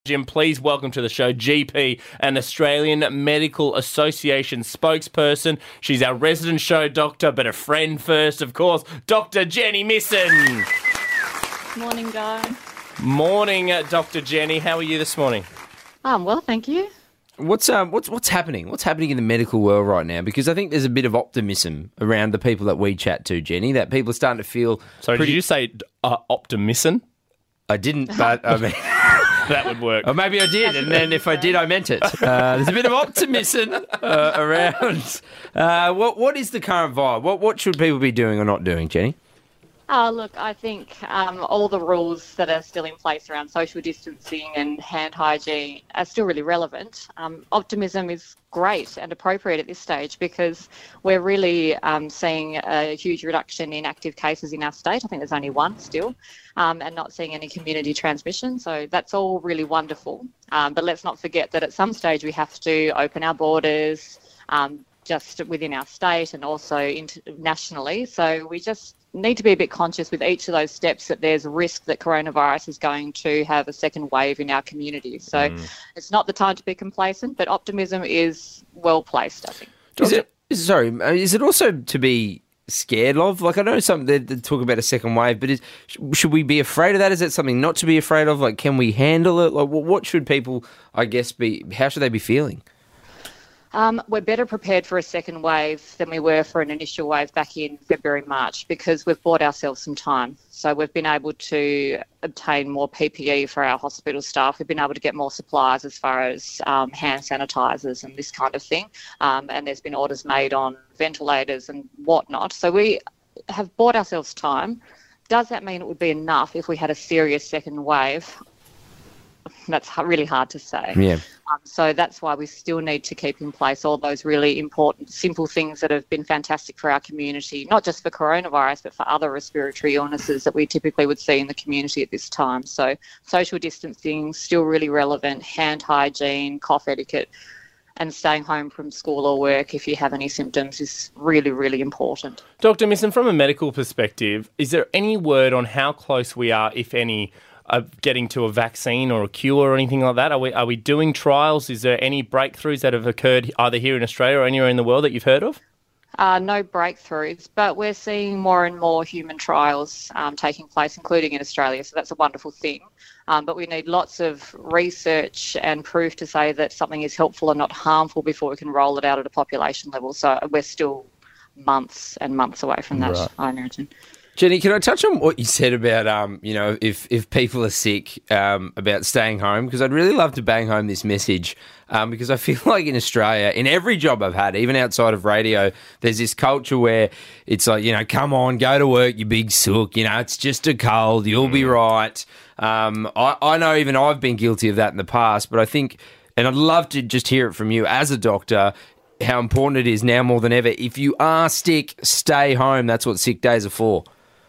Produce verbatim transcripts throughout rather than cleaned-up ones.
Jim, please welcome to the show G P and Australian Medical Association spokesperson. She's our resident show doctor, but a friend first, of course, Doctor Jenny Misson. Morning, guys. Morning, uh, Doctor Jenny. How are you this morning? Um, well, thank you. What's um what's what's happening? What's happening in the medical world right now? Because I think there's a bit of optimism around the people that we chat to, Jenny. That people are starting to feel. Sorry, pretty... did you say uh, optimism? I didn't, but I mean. That would work. Or maybe I did, and then if I did, I meant it. Uh, there's a bit of optimism uh, around. Uh, what What is the current vibe? What What should people be doing or not doing, Jenny? Oh, look, I think um, all the rules that are still in place around social distancing and hand hygiene are still really relevant. Um, optimism is great and appropriate at this stage because we're really um, seeing a huge reduction in active cases in our state. I think there's only one still, um, and not seeing any community transmission. So that's all really wonderful. Um, but let's not forget that at some stage we have to open our borders um, just within our state and also internationally. So we just need to be a bit conscious with each of those steps that there's a risk that coronavirus is going to have a second wave in our community. So mm. it's not the time to be complacent, but optimism is well placed, I think. Is it, is, sorry, is it also to be scared of? Like, I know some they, they talk about a second wave, but is, should we be afraid of that? Is that something not to be afraid of? Like, can we handle it? Like, what should people, I guess, be, how should they be feeling? Um, we're better prepared for a second wave than we were for an initial wave back in February, March, because we've bought ourselves some time. So we've been able to obtain more P P E for our hospital staff. We've been able to get more supplies as far as um, hand sanitisers and this kind of thing. Um, and there's been orders made on ventilators and whatnot. So we have bought ourselves time. Does that mean it would be enough if we had a serious second wave? That's really hard to say. Yeah. Um, so that's why we still need to keep in place all those really important, simple things that have been fantastic for our community, not just for coronavirus, but for other respiratory illnesses that we typically would see in the community at this time. So social distancing, still really relevant, hand hygiene, cough etiquette, and staying home from school or work if you have any symptoms is really, really important. Doctor Misson, from a medical perspective, is there any word on how close we are, if any, of getting to a vaccine or a cure or anything like that? Are we are we doing trials? Is there any breakthroughs that have occurred either here in Australia or anywhere in the world that you've heard of? Uh, no breakthroughs, but we're seeing more and more human trials um, taking place, including in Australia, so that's a wonderful thing. Um, but we need lots of research and proof to say that something is helpful and not harmful before we can roll it out at a population level. So we're still months and months away from that, right. I imagine. Jenny, can I touch on what you said about, um, you know, if, if people are sick, um, about staying home? Because I'd really love to bang home this message um, because I feel like in Australia, in every job I've had, even outside of radio, there's this culture where it's like, you know, come on, go to work, you big sook, you know, it's just a cold, you'll be right. Um, I, I know even I've been guilty of that in the past, but I think, and I'd love to just hear it from you as a doctor, how important it is now more than ever. If you are sick, stay home. That's what sick days are for.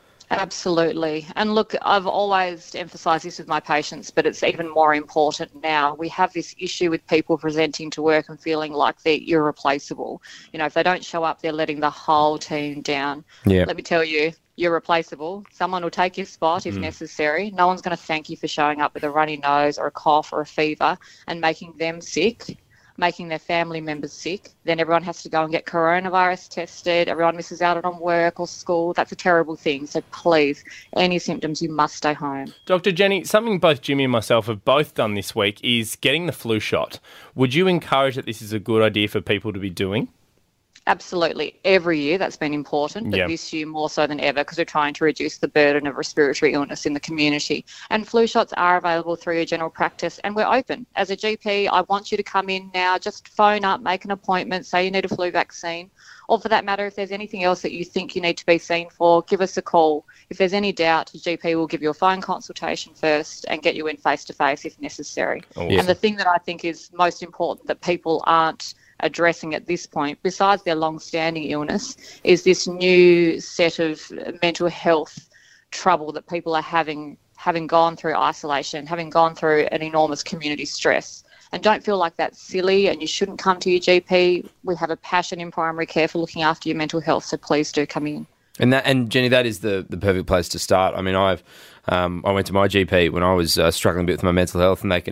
Absolutely. And look, I've always emphasised this with my patients, but it's even more important now. We have this issue with people presenting to work and feeling like they're irreplaceable. You know, if they don't show up, they're letting the whole team down. Yeah. Let me tell you, you're replaceable. Someone will take your spot if mm. necessary. No one's going to thank you for showing up with a runny nose or a cough or a fever and making them sick, making their family members sick. Then everyone has to go and get coronavirus tested. Everyone misses out on work or school. That's a terrible thing. So please, any symptoms, you must stay home. Doctor Jenny, something both Jimmy and myself have both done this week is getting the flu shot. Would you encourage that this is a good idea for people to be doing? Absolutely. Every year that's been important, but yep. this year more so than ever because we're trying to reduce the burden of respiratory illness in the community. And flu shots are available through your general practice and we're open. As a G P, I want you to come in now, just phone up, make an appointment, say you need a flu vaccine. Or for that matter, if there's anything else that you think you need to be seen for, give us a call. If there's any doubt, the G P will give you a phone consultation first and get you in face-to-face if necessary. Oh, yeah. And the thing that I think is most important that people aren't addressing at this point, besides their long-standing illness, is this new set of mental health trouble that people are having, having gone through isolation, having gone through an enormous community stress. And don't feel like that's silly and you shouldn't come to your G P. We have a passion in primary care for looking after your mental health, so please do come in. And that, and Jenny, that is the, the perfect place to start. I mean, I've um, I went to my G P when I was uh, struggling a bit with my mental health, and they can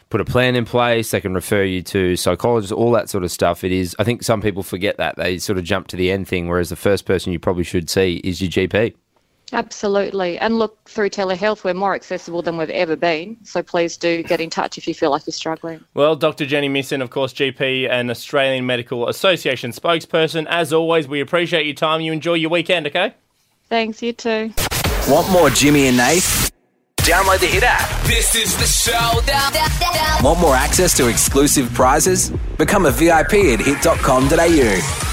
put a plan in place. They can refer you to psychologists, all that sort of stuff. It is, I think some people forget that. They sort of jump to the end thing, whereas the first person you probably should see is your G P. Absolutely. And look, through telehealth, we're more accessible than we've ever been. So please do get in touch if you feel like you're struggling. Well, Doctor Jenny Misson, of course, G P and Australian Medical Association spokesperson. As always, we appreciate your time. You enjoy your weekend, okay? Thanks, you too. Want more Jimmy and Nath? Download the Hit app. This is the show. Want more access to exclusive prizes? Become a V I P at hit dot com dot a u.